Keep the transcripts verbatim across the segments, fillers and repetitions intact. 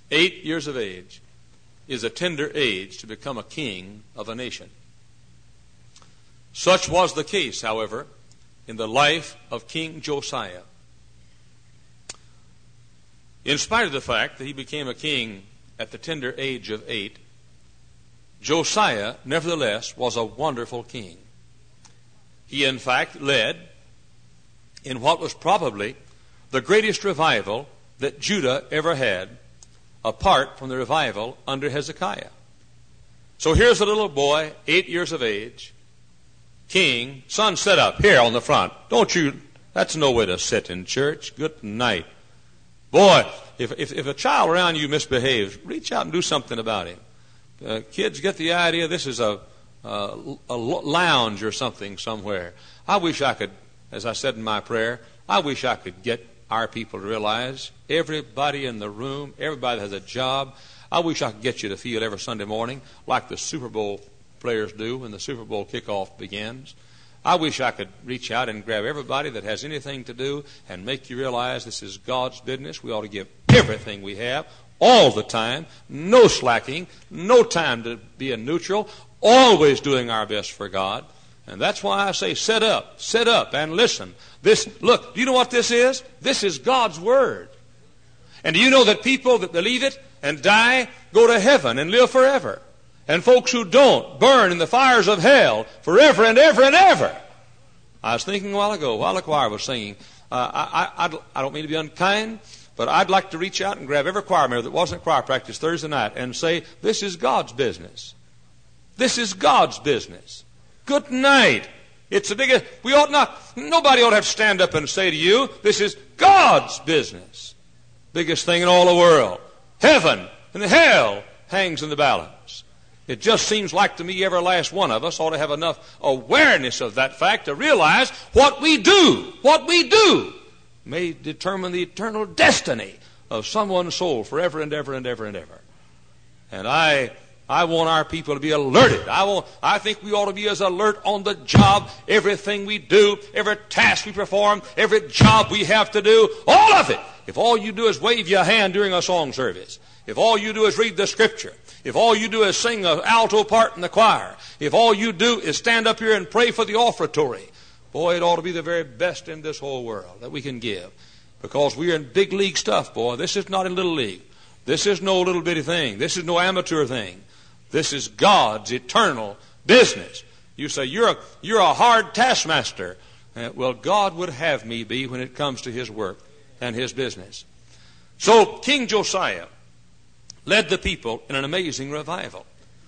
eight years of age, is a tender age to become a king of a nation. Such was the case, however, in the life of King Josiah. In spite of the fact that he became a king at the tender age of eight, Josiah, nevertheless, was a wonderful king. He, in fact, led in what was probably the greatest revival that Judah ever had, apart from the revival under Hezekiah. So here's a little boy, eight years of age, king. Son, sit up here on the front. Don't you, that's no way to sit in church. Good night. Boy, if, if, if a child around you misbehaves, reach out and do something about him. Uh, kids get the idea this is a, a, a lounge or something somewhere. I wish I could, as I said in my prayer, I wish I could get our people to realize everybody in the room, everybody that has a job, I wish I could get you to feel every Sunday morning like the Super Bowl players do when the Super Bowl kickoff begins. I wish I could reach out and grab everybody that has anything to do and make you realize this is God's business. We ought to give everything we have, all the time, no slacking, no time to be a neutral, always doing our best for God. And that's why I say, sit up, sit up and listen. This, look, do you know what this is? This is God's Word. And do you know that people that believe it and die go to heaven and live forever? And folks who don't burn in the fires of hell forever and ever and ever. I was thinking a while ago, while the choir was singing, uh, I, I, I don't mean to be unkind, but I'd like to reach out and grab every choir member that wasn't at choir practice Thursday night and say, this is God's business. This is God's business. Good night. It's the biggest, we ought not, nobody ought to have to stand up and say to you, this is God's business. Biggest thing in all the world. Heaven and hell hangs in the balance. It just seems like to me every last one of us ought to have enough awareness of that fact to realize what we do, what we do may determine the eternal destiny of someone's soul forever and ever and ever and ever. And I I want our people to be alerted. I want, I think we ought to be as alert on the job, everything we do, every task we perform, every job we have to do, all of it. If all you do is wave your hand during a song service, if all you do is read the Scripture, if all you do is sing an alto part in the choir, if all you do is stand up here and pray for the offertory, boy, it ought to be the very best in this whole world that we can give. Because we are in big league stuff, boy. This is not in little league. This is no little bitty thing. This is no amateur thing. This is God's eternal business. You say, you're a, you're a hard taskmaster. Uh, well, God would have me be when it comes to His work and His business. So King Josiah led the people in an amazing revival.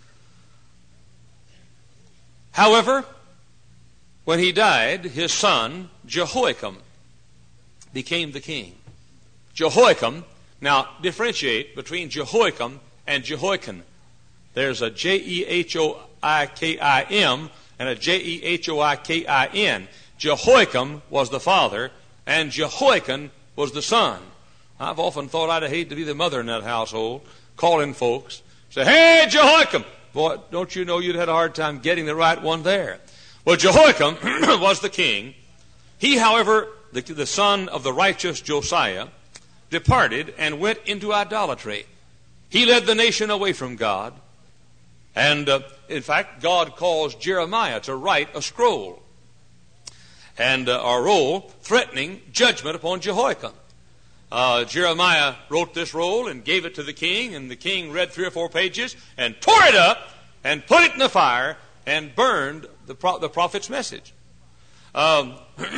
However, when he died, his son, Jehoiakim, became the king. Jehoiakim, now differentiate between Jehoiakim and Jehoiakim. There's a J E H O I K I M and a J E H O I K I N. Jehoiakim was the father and Jehoiakim was the son. I've often thought I'd hate to be the mother in that household, calling folks, say, hey, Jehoiakim. Boy, don't you know you'd had a hard time getting the right one there. Well, Jehoiakim was the king. He, however, the, the son of the righteous Josiah, departed and went into idolatry. He led the nation away from God. And, uh, in fact, God caused Jeremiah to write a scroll. And uh, a roll threatening judgment upon Jehoiakim. Uh, Jeremiah wrote this roll and gave it to the king. And the king read three or four pages and tore it up and put it in the fire and burned the, pro- the prophet's message. Um,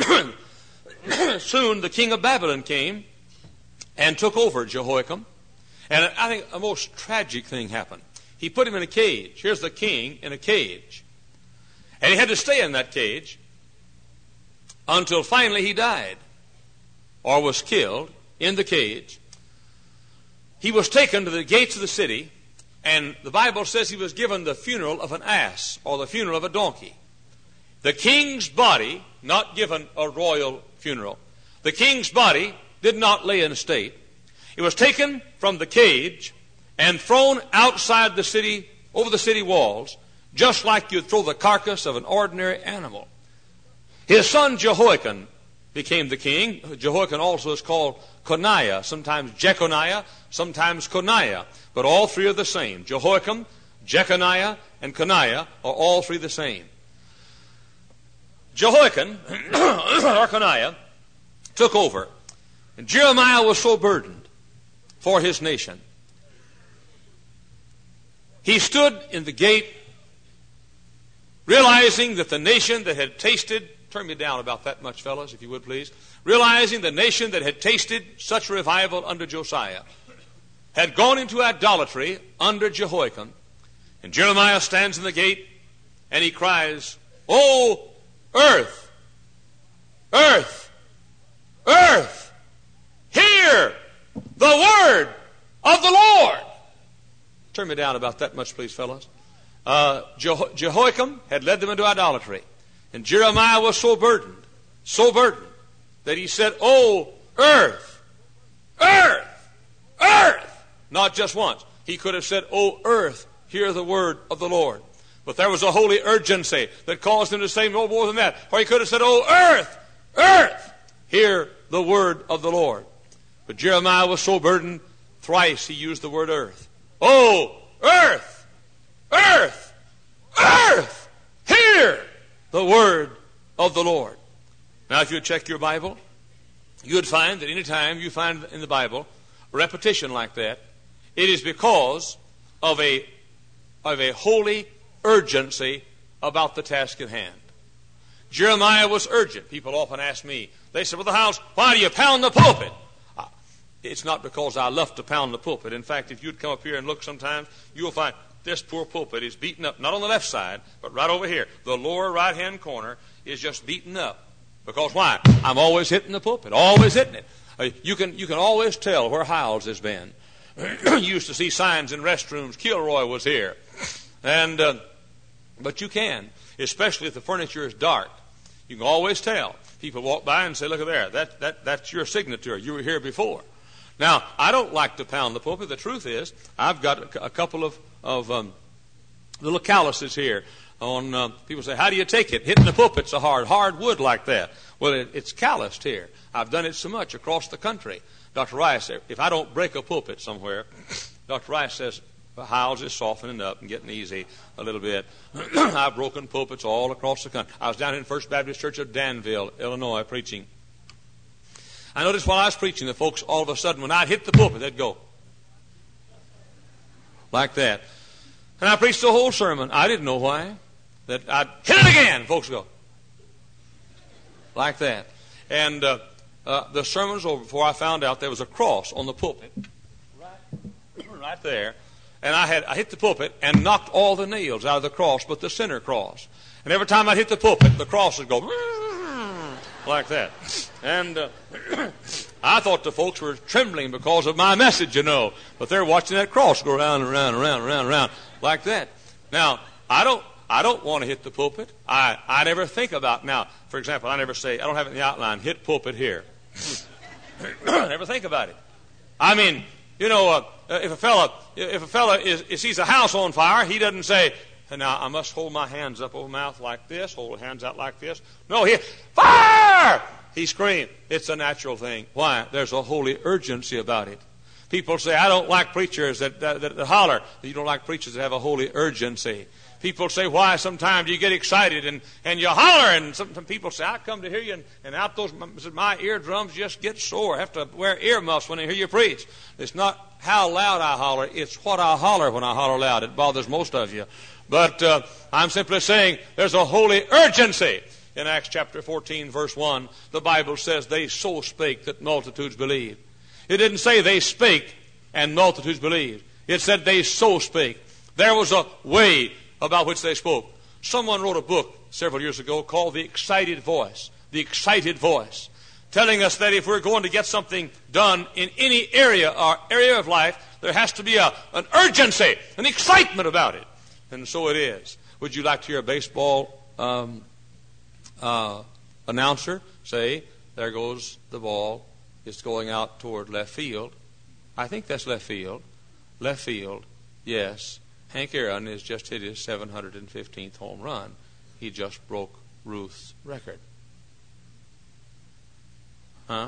soon the king of Babylon came and took over Jehoiakim. And I think a most tragic thing happened. He put him in a cage. Here's the king in a cage. And he had to stay in that cage until finally he died or was killed in the cage. He was taken to the gates of the city, and the Bible says he was given the funeral of an ass or the funeral of a donkey. The king's body, not given a royal funeral. The king's body did not lay in state. It was taken from the cage and thrown outside the city, over the city walls, just like you'd throw the carcass of an ordinary animal. His son Jehoiakim became the king. Jehoiakim also is called Coniah, sometimes Jeconiah, sometimes Coniah. But all three are the same. Jehoiakim, Jeconiah, and Coniah are all three the same. Jehoiakim, or Coniah, took over. And Jeremiah was so burdened for his nation. He stood in the gate, realizing that the nation that had tasted, turn me down about that much, fellas, if you would please, realizing the nation that had tasted such revival under Josiah had gone into idolatry under Jehoiakim. And Jeremiah stands in the gate and he cries, "O earth, earth, earth, hear the word of the Lord." Turn me down about that much, please, fellas. Uh, Jeho- Jehoiakim had led them into idolatry. And Jeremiah was so burdened, so burdened, that he said, "O earth, earth, earth." Not just once. He could have said, "O earth, hear the word of the Lord." But there was a holy urgency that caused him to say no more than that. Or he could have said, "O earth, earth, hear the word of the Lord." But Jeremiah was so burdened, thrice he used the word earth. "O earth, earth, earth, hear the word of the Lord." Now, if you would check your Bible, you would find that any time you find in the Bible a repetition like that, it is because of a, of a holy urgency about the task at hand. Jeremiah was urgent. People often ask me, they say, "Brother Howells, why do you pound the pulpit?" Uh, it's not because I love to pound the pulpit. In fact, if you'd come up here and look sometimes, you'll find this poor pulpit is beaten up, not on the left side, but right over here. The lower right-hand corner is just beaten up. Because why? I'm always hitting the pulpit, always hitting it. Uh, you can you can always tell where Howells has been. You used to see signs in restrooms, "Kilroy was here." And uh, but you can, especially if the furniture is dark. You can always tell. People walk by and say, "Look at there, that, that, that's your signature. You were here before." Now, I don't like to pound the pulpit. The truth is, I've got a, a couple of, of um, little calluses here. On uh, people say, "How do you take it? Hitting the pulpit's so hard, hard wood like that." Well, it, it's calloused here. I've done it so much across the country. Doctor Rice, if I don't break a pulpit somewhere, Doctor Rice says, "Howells is softening up and getting easy a little bit." I've broken pulpits all across the country. I was down in First Baptist Church of Danville, Illinois, preaching. I noticed while I was preaching, the folks all of a sudden, when I'd hit the pulpit, they'd go like that. And I preached the whole sermon. I didn't know why. That I'd hit it again. Folks go like that. And uh, uh, the sermon was over before I found out there was a cross on the pulpit. Right, right there. And I had I hit the pulpit and knocked all the nails out of the cross, but the center cross. And every time I hit the pulpit, the cross would go like that. And uh, I thought the folks were trembling because of my message, you know. But they're watching that cross go around and around and around and around and around like that. Now, I don't I don't want to hit the pulpit. I, I never think about, now, for example, I never say, I don't have it in the outline, hit pulpit here. I never think about it. I mean, you know, uh, if a fella, if a fella is, is sees a house on fire, he doesn't say, "Now I must hold my hands up over my mouth like this, hold the hands out like this." No, he, "Fire!" He screams. It's a natural thing. Why? There's a holy urgency about it. People say, "I don't like preachers that, that, that, that holler." You don't like preachers that have a holy urgency. People say, "Why sometimes you get excited and, and you holler?" And some, some people say, "I come to hear you, and, and out those my eardrums just get sore. I have to wear earmuffs when I hear you preach." It's not how loud I holler. It's what I holler when I holler loud. It bothers most of you. But uh, I'm simply saying there's a holy urgency. In Acts chapter fourteen, verse one, the Bible says, "They so spake that multitudes believed." It didn't say they spake and multitudes believed. It said they so spake. There was a way about which they spoke. Someone wrote a book several years ago called The Excited Voice. The Excited Voice. Telling us that if we're going to get something done in any area or area of life, there has to be a, an urgency, an excitement about it. And so it is. Would you like to hear a baseball um, uh, announcer say, "There goes the ball. It's going out toward left field." I think that's left field. Left field, yes. Hank Aaron has just hit his seven hundred fifteenth home run. He just broke Ruth's record. Huh?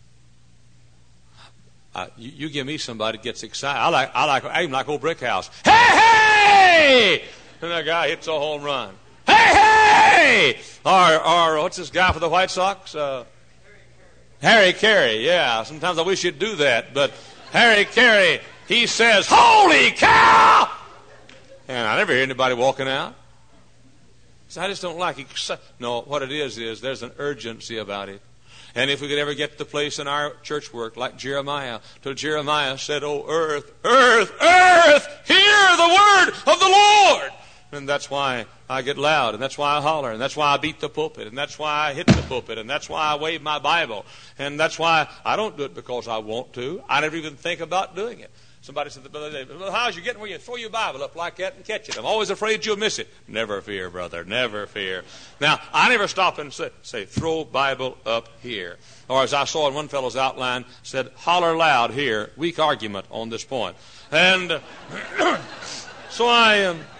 Uh, you, you give me somebody that gets excited. I like, I like, I even like old Brick House. Hey, hey! And that guy hits a home run. Hey, hey! Or, or what's this guy for the White Sox? Uh, Harry Carey. Yeah. Sometimes I wish you'd do that, but Harry Carey, he says, "Holy cow!" And I never hear anybody walking out. So I just don't like it. No, what it is is there's an urgency about it. And if we could ever get to the place in our church work like Jeremiah, till Jeremiah said, "Oh, earth, earth, earth, hear the word of the Lord." And that's why I get loud, and that's why I holler, and that's why I beat the pulpit, and that's why I hit the pulpit, and that's why I wave my Bible. And that's why I don't do it because I want to. I never even think about doing it. Somebody said the other day, "Well, how's you getting where you throw your Bible up like that and catch it? I'm always afraid you'll miss it." Never fear, brother. Never fear. Now, I never stop and say, say, "Throw Bible up here." Or as I saw in one fellow's outline, said, "Holler loud here." Weak argument on this point. And so I am. Um,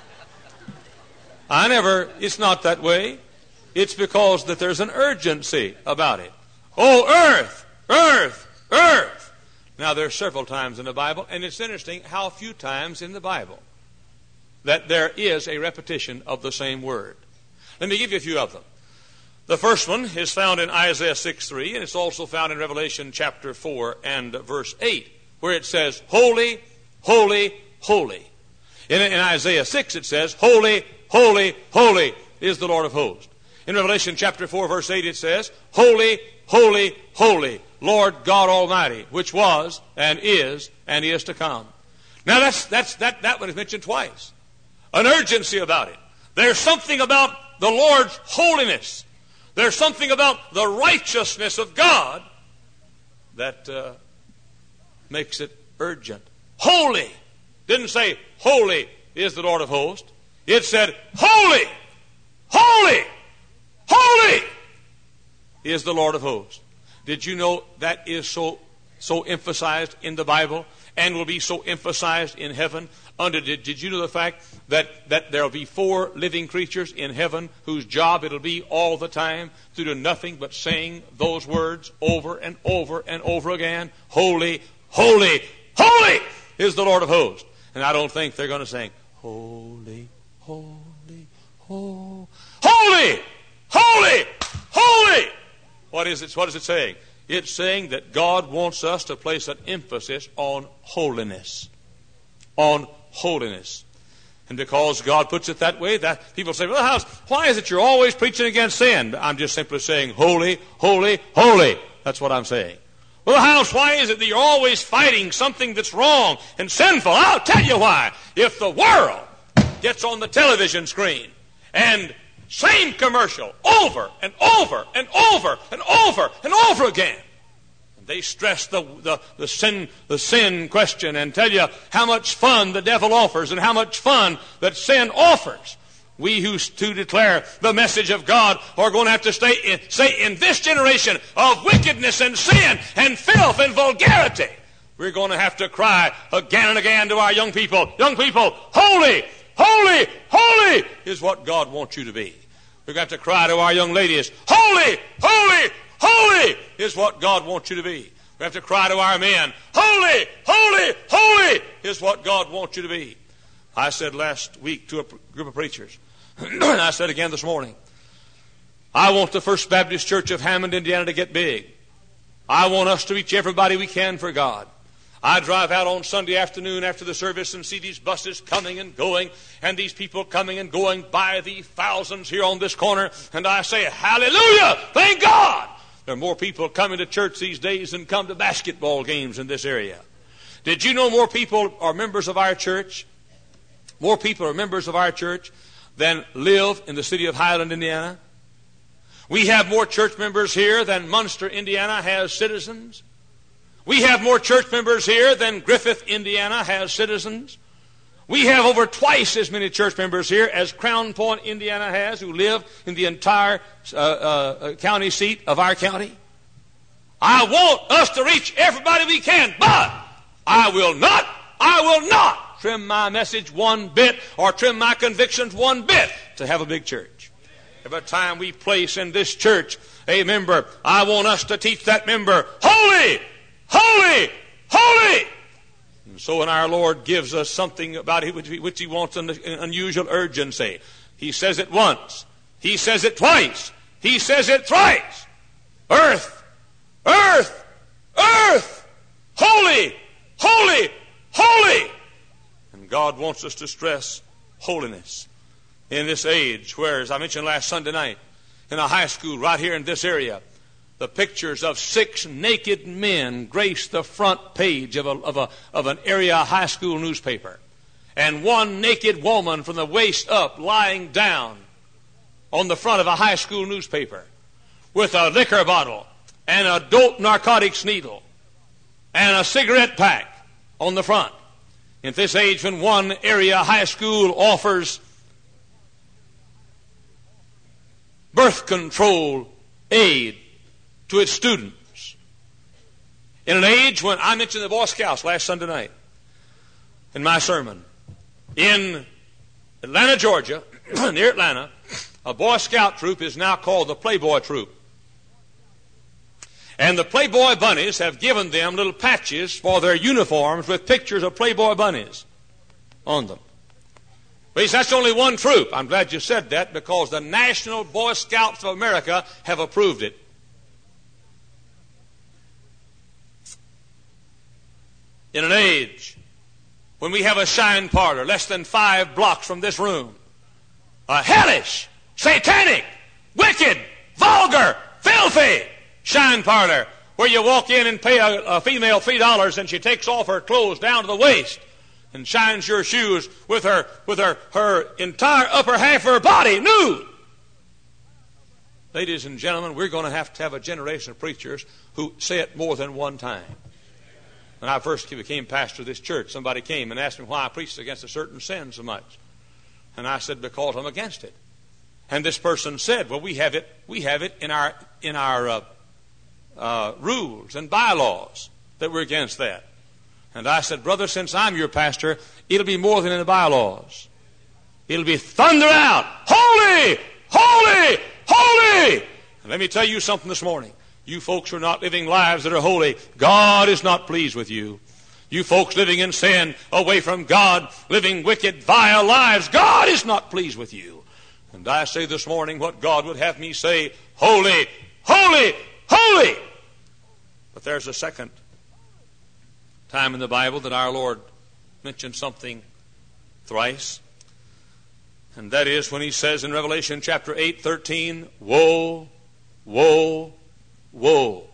I never, it's not that way. It's because that there's an urgency about it. Oh, earth, earth, earth. Now, there are several times in the Bible, and it's interesting how few times in the Bible that there is a repetition of the same word. Let me give you a few of them. The first one is found in Isaiah six three, and it's also found in Revelation chapter four and verse eight, where it says, "Holy, holy, holy." In, in Isaiah six it says, "Holy, holy, holy is the Lord of hosts." In Revelation chapter four verse eight it says, "Holy, holy, holy, Lord God Almighty, which was and is and is to come." Now that's that's that that one is mentioned twice. An urgency about it. There's something about the Lord's holiness. There's something about the righteousness of God that uh, makes it urgent. Holy. Didn't say holy is the Lord of hosts. It said holy, holy, holy is the Lord of hosts. Did you know that is so so emphasized in the Bible and will be so emphasized in heaven? Under did, did you know the fact that, that there will be four living creatures in heaven whose job it'll be all the time to do nothing but sing those words over and over and over again? Holy, holy, holy is the Lord of hosts. And I don't think they're going to sing, "Holy, holy, holy, holy, holy, holy." What is it? What is it saying? It's saying that God wants us to place an emphasis on holiness. On holiness. And because God puts it that way, that people say, "Well, how's, why is it you're always preaching against sin?" I'm just simply saying, holy, holy, holy. That's what I'm saying. "Well, house, why is it that you're always fighting something that's wrong and sinful?" I'll tell you why. If the world gets on the television screen and same commercial over and over and over and over and over again, and they stress the, the, the sin the sin question and tell you how much fun the devil offers and how much fun that sin offers, we who to declare the message of God are going to have to stay in, say, in this generation of wickedness and sin and filth and vulgarity, we're going to have to cry again and again to our young people, young people, holy, holy, holy is what God wants you to be. We're going to have to cry to our young ladies, holy, holy, holy is what God wants you to be. We have to cry to our men, holy, holy, holy is what God wants you to be. I said last week to a group of preachers, and I said again this morning, I want the First Baptist Church of Hammond, Indiana to get big. I want us to reach everybody we can for God. I drive out on Sunday afternoon after the service and see these buses coming and going, and these people coming and going by the thousands here on this corner, and I say, hallelujah, thank God. There are more people coming to church these days than come to basketball games in this area. Did you know more people are members of our church? More people are members of our church than live in the city of Highland, Indiana. We have more church members here than Munster, Indiana has citizens. We have more church members here than Griffith, Indiana has citizens. We have over twice as many church members here as Crown Point, Indiana has, who live in the entire uh, uh, county seat of our county. I want us to reach everybody we can, but I will not, I will not trim my message one bit or trim my convictions one bit to have a big church. every time we place in this church a member, I want us to teach that member, holy, holy, holy. And so when our Lord gives us something about it which, which He wants an unusual urgency, He says it once, He says it twice, He says it thrice. Earth, earth, earth, holy, holy, holy. And God wants us to stress holiness in this age where, as I mentioned last Sunday night, in a high school right here in this area, the pictures of six naked men grace the front page of, a, of, a, of an area high school newspaper. And one naked woman from the waist up lying down on the front of a high school newspaper with a liquor bottle and a dope narcotics needle and a cigarette pack on the front. In this age when one area high school offers birth control aid to its students. In an age when I mentioned the Boy Scouts last Sunday night in my sermon. In Atlanta, Georgia, near Atlanta, a Boy Scout troop is now called the Playboy Troop. And the Playboy bunnies have given them little patches for their uniforms with pictures of Playboy bunnies on them. But that's only one troop. I'm glad you said that because the National Boy Scouts of America have approved it. In an age when we have a shine parlor less than five blocks from this room, a hellish, satanic, wicked, vulgar, filthy shine parlor where you walk in and pay a, a female three dollars and she takes off her clothes down to the waist and shines your shoes with her with her, her entire upper half of her body nude. Ladies and gentlemen, we're going to have to have a generation of preachers who say it more than one time. When I first became pastor of this church, somebody came and asked me why I preached against a certain sin so much. And I said, because I'm against it. And this person said, well, we have it, we have it in our in our uh, uh, rules and bylaws that we're against that. And I said, brother, since I'm your pastor, it'll be more than in the bylaws. It'll be thunder out, holy, holy, holy. And let me tell you something this morning. You folks who are not living lives that are holy, God is not pleased with you. You folks living in sin, away from God, living wicked, vile lives, God is not pleased with you. And I say this morning what God would have me say, holy, holy, holy. But there's a second time in the Bible that our Lord mentioned something thrice. And that is when He says in Revelation chapter eight, thirteen, woe, woe, woe.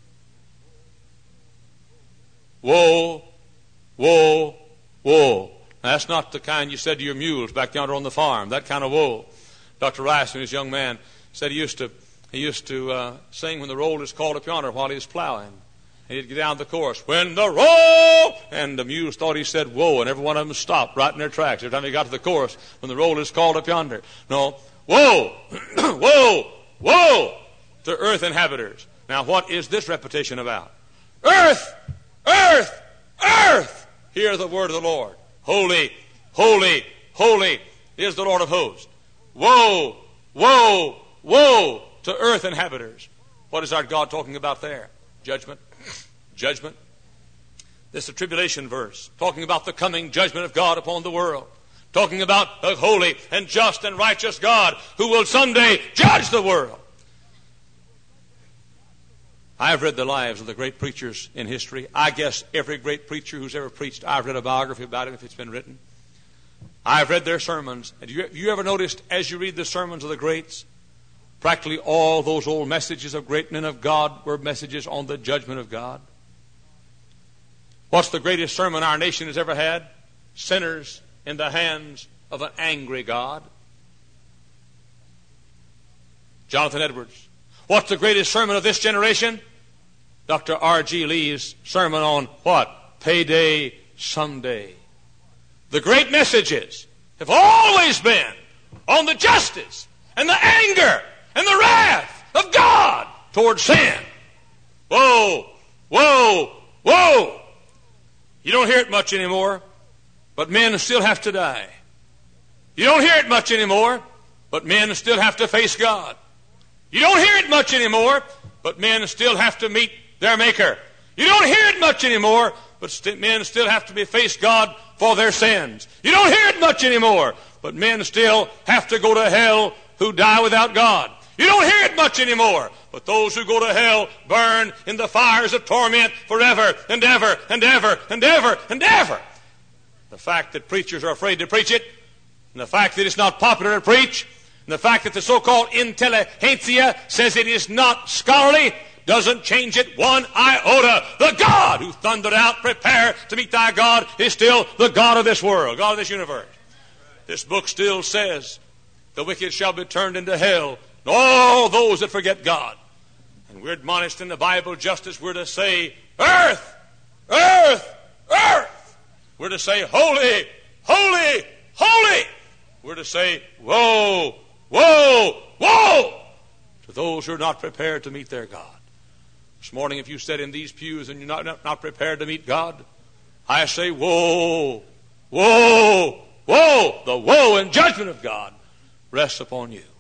Woe, woe, woe. Now, that's not the kind you said to your mules back yonder on the farm, that kind of woe. Doctor Rice, when he was a young man, said he used to he used to uh, sing when the roll is called up yonder while he was plowing. And he'd get down the chorus, when the roll, and the mules thought he said whoa, and every one of them stopped right in their tracks every time he got to the chorus, when the roll is called up yonder. No, whoa, whoa, whoa to earth inhabitants. Now, what is this repetition about? Earth, earth, earth, hear the word of the Lord. Holy, holy, holy is the Lord of hosts. Woe, woe, woe to earth inhabitants. What is our God talking about there? Judgment. Judgment. This is a tribulation verse, talking about the coming judgment of God upon the world. Talking about a holy and just and righteous God who will someday judge the world. I've read the lives of the great preachers in history. I guess every great preacher who's ever preached, I've read a biography about him if it's been written. I've read their sermons. Have you, have you ever noticed as you read the sermons of the greats, practically all those old messages of great men of God were messages on the judgment of God? What's the greatest sermon our nation has ever had? Sinners in the hands of an angry God. Jonathan Edwards. What's the greatest sermon of this generation? Doctor R G Lee's sermon on what? Payday someday. The great messages have always been on the justice and the anger and the wrath of God toward sin. Whoa, whoa, whoa. You don't hear it much anymore, but men still have to die. You don't hear it much anymore, but men still have to face God. You don't hear it much anymore, but men still have to meet their Maker. You don't hear it much anymore, but st- men still have to be face God for their sins. You don't hear it much anymore, but men still have to go to hell who die without God. You don't hear it much anymore, but those who go to hell burn in the fires of torment forever and ever and ever and ever and ever. The fact that preachers are afraid to preach it, and the fact that it's not popular to preach, and the fact that the so-called intelligentsia says it is not scholarly, doesn't change it one iota. The God who thundered out, prepare to meet thy God, is still the God of this world, God of this universe. This book still says the wicked shall be turned into hell, and all those that forget God. And we're admonished in the Bible just as we're to say, earth, earth, earth. We're to say, holy, holy, holy. We're to say, woe, woe, woe, to those who are not prepared to meet their God. This morning, if you sit in these pews and you're not, not, not prepared to meet God, I say, woe, woe, woe. The woe and judgment of God rests upon you.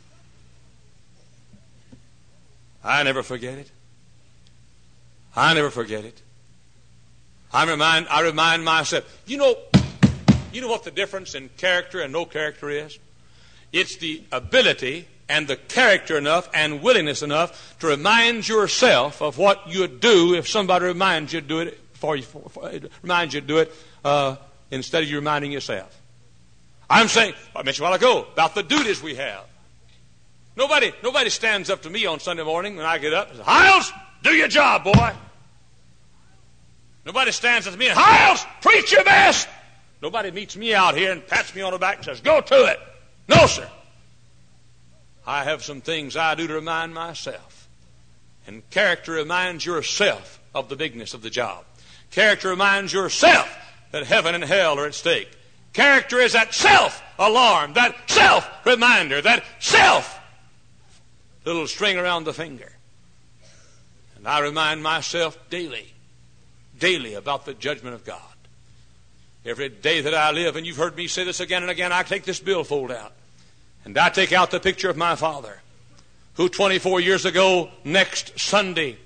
I never forget it. I never forget it. I remind, I remind myself, you know, you know what the difference in character and no character is? It's the ability and the character enough and willingness enough to remind yourself of what you'd do if somebody reminds you to do it for you, for, for, reminds you to do it uh, instead of you reminding yourself. I'm saying, I mentioned a while ago about the duties we have. Nobody, nobody stands up to me on Sunday morning when I get up and says, Hiles, do your job, boy. Nobody stands up to me and, Hiles, preach your best. Nobody meets me out here and pats me on the back and says, go to it. No, sir. I have some things I do to remind myself. And character reminds yourself of the bigness of the job. Character reminds yourself that heaven and hell are at stake. Character is that self-alarm, that self-reminder, that self little string around the finger. And I remind myself daily, daily about the judgment of God. Every day that I live, and you've heard me say this again and again, I take this billfold out. And I take out the picture of my father, who twenty-four years ago, next Sunday,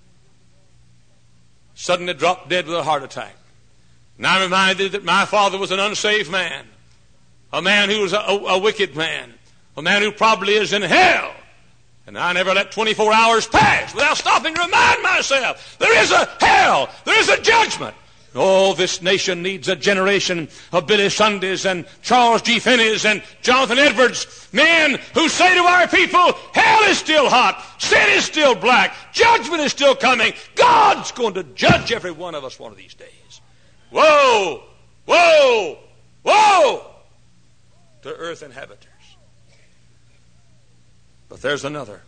suddenly dropped dead with a heart attack. And I'm reminded that my father was an unsaved man, a man who was a, a, a wicked man, a man who probably is in hell. And I never let twenty-four hours pass without stopping to remind myself there is a hell, there is a judgment. Oh, this nation needs a generation of Billy Sundays and Charles G. Finney's and Jonathan Edwards, men who say to our people, hell is still hot, sin is still black, judgment is still coming. God's going to judge every one of us one of these days. Woe, woe, woe to earth inhabitants. But there's another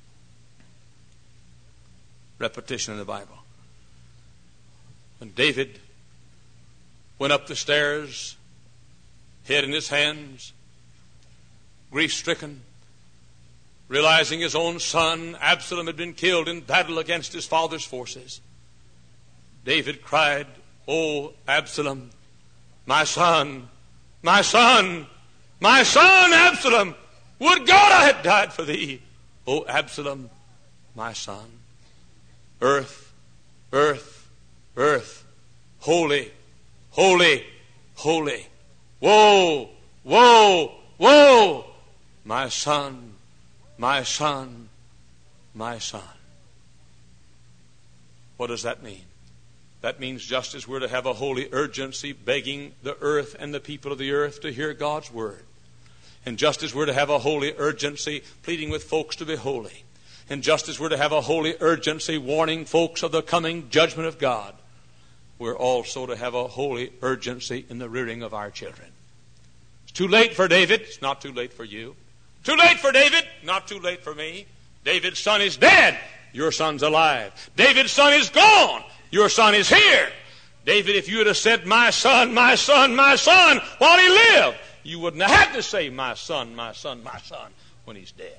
repetition in the Bible. When David went up the stairs, head in his hands, grief-stricken, realizing his own son Absalom had been killed in battle against his father's forces, David cried, "Oh, Absalom, my son, my son, my son, Absalom, would God I had died for thee. Oh, Absalom, my son." Earth, earth, earth, holy, holy, holy. Woe, woe, woe, my son, my son, my son. What does that mean? That means just as we're to have a holy urgency begging the earth and the people of the earth to hear God's word, and just as we're to have a holy urgency pleading with folks to be holy, and just as we're to have a holy urgency warning folks of the coming judgment of God, we're also to have a holy urgency in the rearing of our children. It's too late for David. It's not too late for you. Too late for David. Not too late for me. David's son is dead. Your son's alive. David's son is gone. Your son is here. David, if you would have said, "My son, my son, my son," while he lived, you wouldn't have had to say, "My son, my son, my son," when he's dead.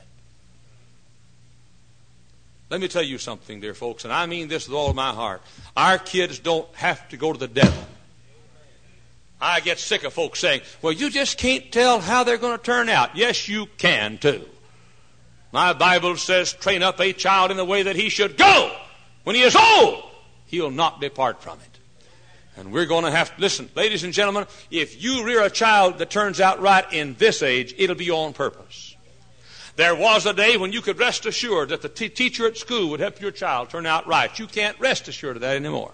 Let me tell you something, dear folks, and I mean this with all of my heart. Our kids don't have to go to the devil. I get sick of folks saying, well, you just can't tell how they're going to turn out. Yes, you can too. My Bible says, train up a child in the way that he should go. When he is old, he'll not depart from it. And we're going to have to, listen, ladies and gentlemen, if you rear a child that turns out right in this age, it'll be on purpose. There was a day when you could rest assured that the t- teacher at school would help your child turn out right. You can't rest assured of that anymore.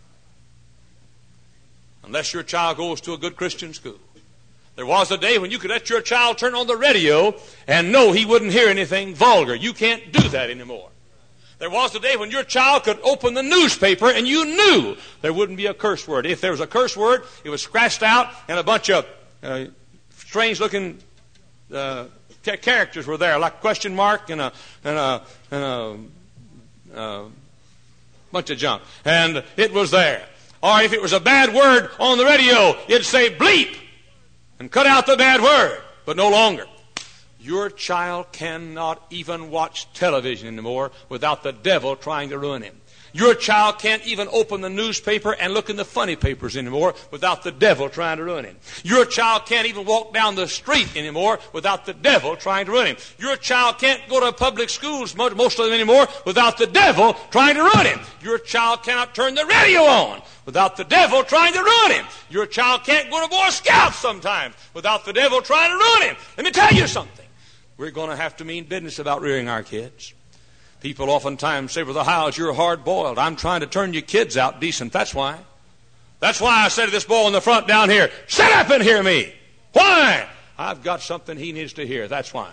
Unless your child goes to a good Christian school. There was a day when you could let your child turn on the radio and know he wouldn't hear anything vulgar. You can't do that anymore. There was a day when your child could open the newspaper and you knew there wouldn't be a curse word. If there was a curse word, it was scratched out and a bunch of uh, strange-looking uh, characters were there, like question mark and a, and a, and a uh, bunch of junk. And it was there. Or if it was a bad word on the radio, it'd say bleep and cut out the bad word, but no longer. Your child cannot even watch television anymore without the devil trying to ruin him. Your child can't even open the newspaper and look in the funny papers anymore without the devil trying to ruin him. Your child can't even walk down the street anymore without the devil trying to ruin him. Your child can't go to public schools, most of them anymore, without the devil trying to ruin him. Your child cannot turn the radio on without the devil trying to ruin him. Your child can't go to Boy Scouts sometimes without the devil trying to ruin him. Let me tell you something. We're going to have to mean business about rearing our kids. People oftentimes say, Brother Hiles, you're hard-boiled. I'm trying to turn your kids out decent. That's why. That's why I said to this boy in the front down here, sit up and hear me. Why? I've got something he needs to hear. That's why.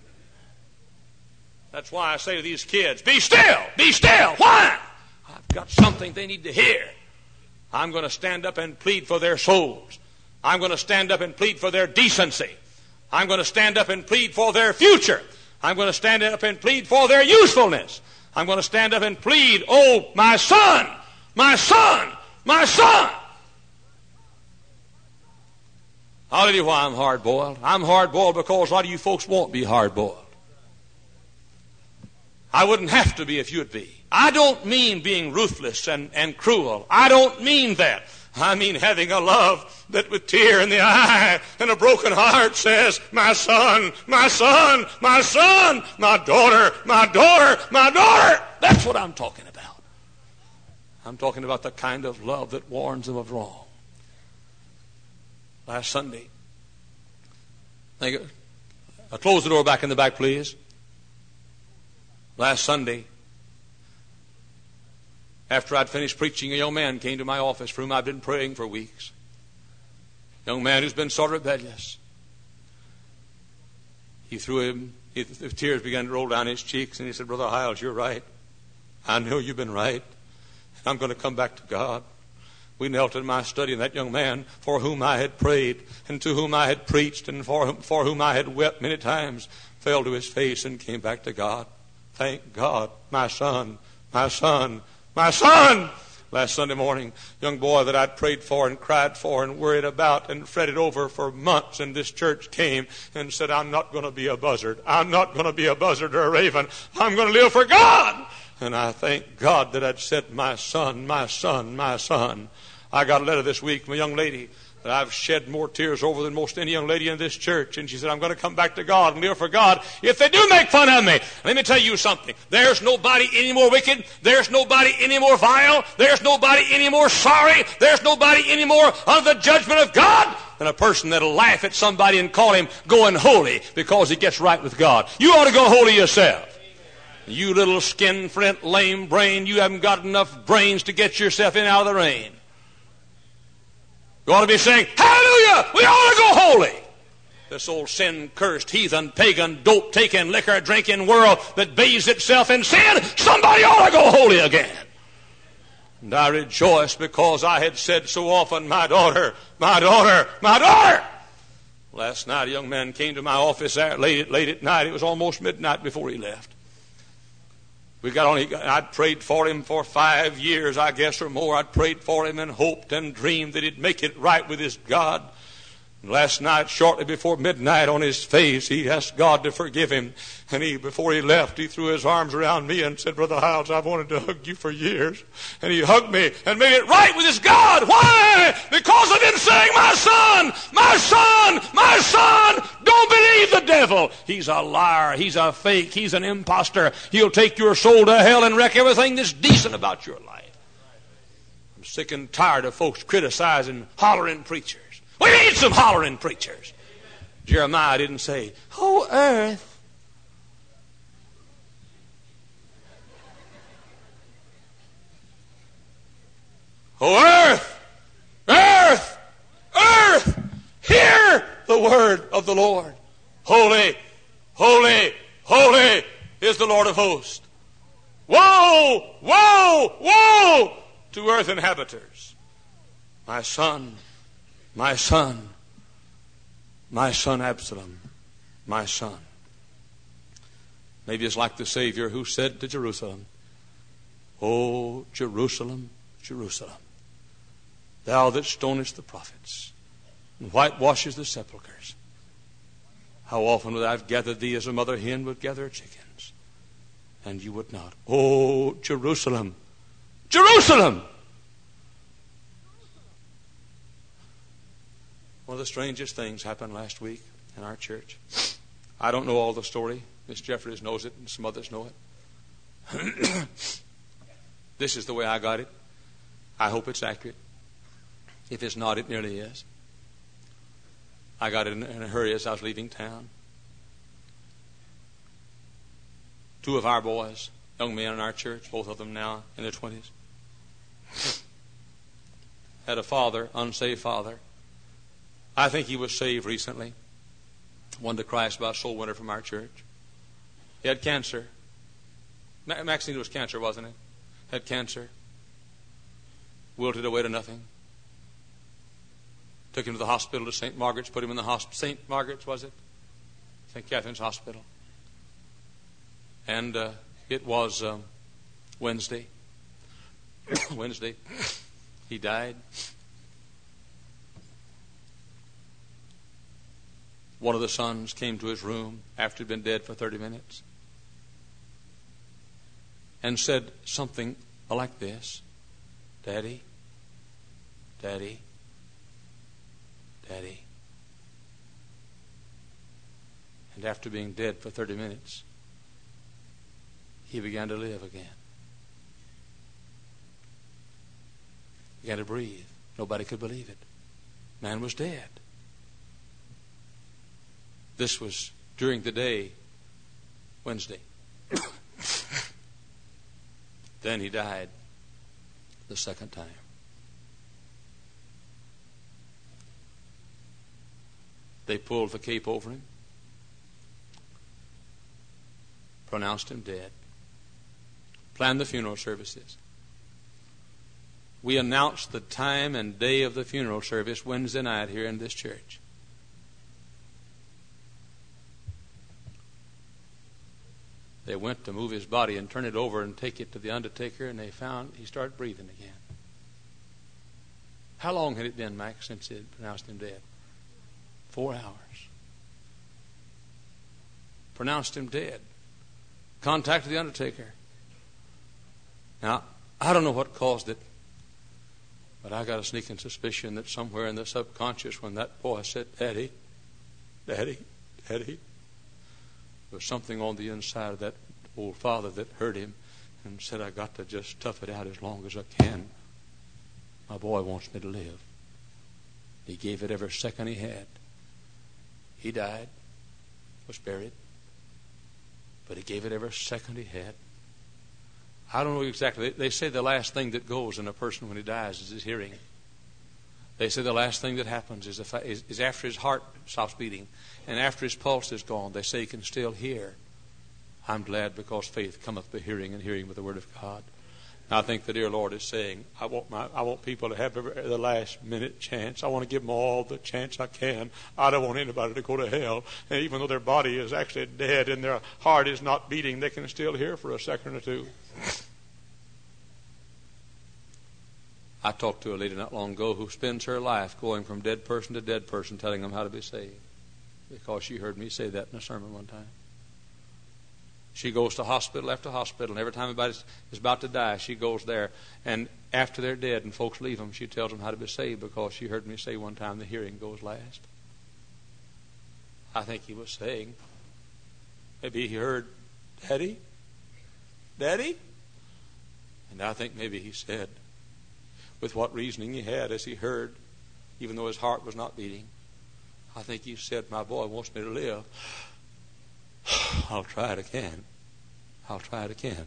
That's why I say to these kids, be still, be still. Why? I've got something they need to hear. I'm going to stand up and plead for their souls. I'm going to stand up and plead for their decency. I'm going to stand up and plead for their future. I'm going to stand up and plead for their usefulness. I'm going to stand up and plead, oh, my son, my son, my son. I'll tell you why I'm hard-boiled. I'm hard-boiled because a lot of you folks won't be hard-boiled. I wouldn't have to be if you'd be. I don't mean being ruthless and, and cruel. I don't mean that. I mean having a love that with tear in the eye and a broken heart says, my son, my son, my son, my daughter, my daughter, my daughter. That's what I'm talking about. I'm talking about the kind of love that warns them of wrong. Last Sunday, thank you. I'll close the door back in the back, please. Last Sunday, after I'd finished preaching, a young man came to my office for whom I'd been praying for weeks. A young man who's been sort of rebellious. He threw him, he, the tears began to roll down his cheeks, and he said, Brother Hiles, you're right. I know you've been right. I'm going to come back to God. We knelt in my study, and that young man for whom I had prayed, and to whom I had preached, and for whom, for whom I had wept many times, fell to his face and came back to God. Thank God, my son, my son, my son! Last Sunday morning, young boy that I'd prayed for and cried for and worried about and fretted over for months in this church came and said, I'm not going to be a buzzard. I'm not going to be a buzzard or a raven. I'm going to live for God. And I thank God that I'd said, my son, my son, my son. I got a letter this week from a young lady that I've shed more tears over than most any young lady in this church. And she said, I'm going to come back to God and live for God if they do make fun of me. Let me tell you something. There's nobody any more wicked. There's nobody any more vile. There's nobody any more sorry. There's nobody any more under the judgment of God than a person that'll laugh at somebody and call him going holy because he gets right with God. You ought to go holy yourself. You little skin flint, lame brain, you haven't got enough brains to get yourself in out of the rain. You ought to be saying, hallelujah, we ought to go holy. This old sin-cursed, heathen, pagan, dope-taking, liquor-drinking world that bathes itself in sin, somebody ought to go holy again. And I rejoice because I had said so often, my daughter, my daughter, my daughter. Last night a young man came to my office there late, late at night. It was almost midnight before he left. We got on, I'd prayed for him for five years, I guess, or more. I'd prayed for him and hoped and dreamed that he'd make it right with his God. Last night, shortly before midnight, on his face, he asked God to forgive him. And he, before he left, he threw his arms around me and said, Brother Hiles, I've wanted to hug you for years. And he hugged me and made it right with his God. Why? Because I've been saying, my son, my son, my son, don't believe the devil. He's a liar. He's a fake. He's an imposter. He'll take your soul to hell and wreck everything that's decent about your life. I'm sick and tired of folks criticizing, hollering preachers. We need some hollering preachers. Jeremiah didn't say, oh, earth. Oh, earth, earth, earth, hear the word of the Lord. Holy, holy, holy is the Lord of hosts. Woe, woe, woe to earth inhabitants. My son, my son, my son Absalom, my son. Maybe it's like the Savior who said to Jerusalem, O Jerusalem, Jerusalem, thou that stonest the prophets and whitewashes the sepulchres, how often would I have gathered thee as a mother hen would gather her chickens, and you would not. O Jerusalem, Jerusalem! One of the strangest things happened last week in our church. I don't know all the story. Miss Jeffries knows it and some others know it. This is the way I got it. I hope it's accurate. If it's not, it nearly is. I got it in a hurry as I was leaving town. Two of our boys, young men in our church, both of them now in their twenties, had a father, unsaved father. I think he was saved recently. Won to Christ by a soul winner from our church. He had cancer. Maxine was cancer, wasn't it? Had cancer. Wilted away to nothing. Took him to the hospital to Saint Margaret's. Put him in the hospital. Saint Margaret's, was it? Saint Catherine's Hospital. And uh, it was um, Wednesday. Wednesday. He died. One of the sons came to his room after he'd been dead for thirty minutes and said something like this, Daddy, Daddy, Daddy. And after being dead for thirty minutes, he began to live again. Began to breathe. Nobody could believe it. Man was dead. This was during the day, Wednesday. Then he died the second time. They pulled the cape over him, pronounced him dead, planned the funeral services. We announced the time and day of the funeral service Wednesday night here in this church. They went to move his body and turn it over and take it to the undertaker, and they found he started breathing again. How long had it been, Max, since they had pronounced him dead? Four hours. Pronounced him dead. Contacted the undertaker. Now, I don't know what caused it, but I got a sneaking suspicion that somewhere in the subconscious, when that boy said, Daddy, Daddy, Daddy, there was something on the inside of that old father that hurt him and said, I got to just tough it out as long as I can. My boy wants me to live. He gave it every second he had. He died, was buried, but he gave it every second he had. I don't know exactly. They say the last thing that goes in a person when he dies is his hearing. They say the last thing that happens is, if, is, is after his heart stops beating and after his pulse is gone, they say he can still hear. I'm glad, because faith cometh by hearing, and hearing with the word of God. And I think the dear Lord is saying, I want my, I want people to have every, the last minute chance. I want to give them all the chance I can. I don't want anybody to go to hell. And even though their body is actually dead and their heart is not beating, they can still hear for a second or two. I talked to a lady not long ago who spends her life going from dead person to dead person telling them how to be saved, because she heard me say that in a sermon one time. She goes to hospital after hospital, and every time anybody is about to die, she goes there. And after they're dead and folks leave them, she tells them how to be saved, because she heard me say one time, the hearing goes last. I think he was saying, maybe he heard, Daddy? Daddy? And I think maybe he said, with what reasoning he had as he heard, even though his heart was not beating, I think he said, my boy wants me to live. I'll try it again. I'll try it again.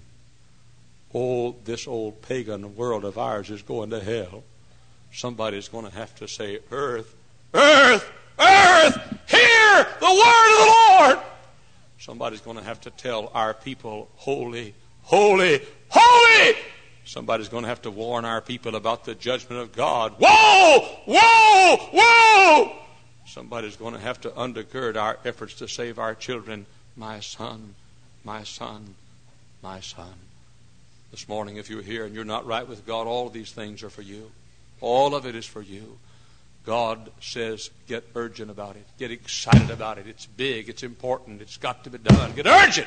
Oh, this old pagan world of ours is going to hell. Somebody's going to have to say, Earth, Earth, Earth, hear the word of the Lord. Somebody's going to have to tell our people, holy, holy, holy. Somebody's going to have to warn our people about the judgment of God. Whoa, whoa, whoa. Somebody's going to have to undergird our efforts to save our children. My son, my son, my son. This morning, if you're here and you're not right with God, all of these things are for you. All of it is for you. God says, get urgent about it. Get excited about it. It's big. It's important. It's got to be done. Get urgent.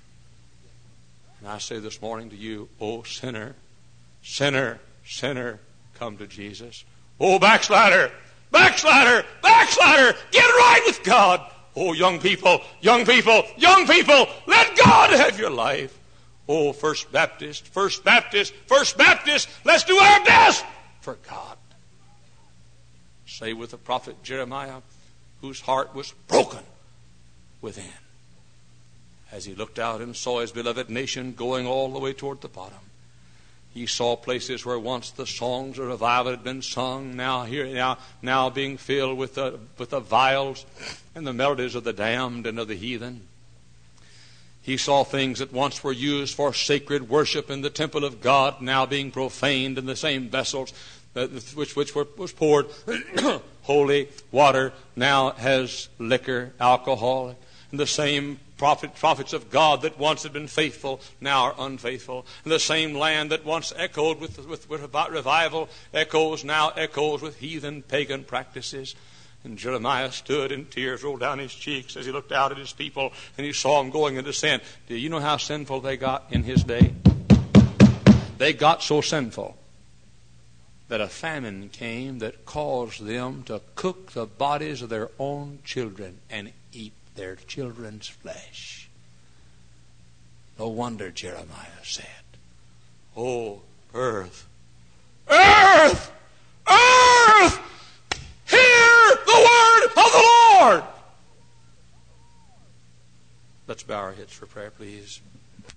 And I say this morning to you, oh sinner, sinner, sinner, come to Jesus. Oh backslider, backslider, backslider, get right with God. Oh, young people, young people, young people, let God have your life. Oh, First Baptist, First Baptist, First Baptist, let's do our best for God. Say with the prophet Jeremiah, whose heart was broken within, as he looked out and saw his beloved nation going all the way toward the bottom. He saw places where once the songs of revival had been sung, now here, now, now being filled with the with the viols and the melodies of the damned and of the heathen. He saw things that once were used for sacred worship in the temple of God, now being profaned in the same vessels that, which which were, was poured holy water, now has liquor, alcohol, and the same Prophet, prophets of God that once had been faithful now are unfaithful. And the same land that once echoed with, with, with revival echoes now echoes with heathen pagan practices. And Jeremiah stood and tears rolled down his cheeks as he looked out at his people and he saw them going into sin. Do you know how sinful they got in his day? They got so sinful that a famine came that caused them to cook the bodies of their own children and eat their children's flesh. No wonder Jeremiah said, oh, earth, earth, earth, hear the word of the Lord. Let's bow our heads for prayer, please.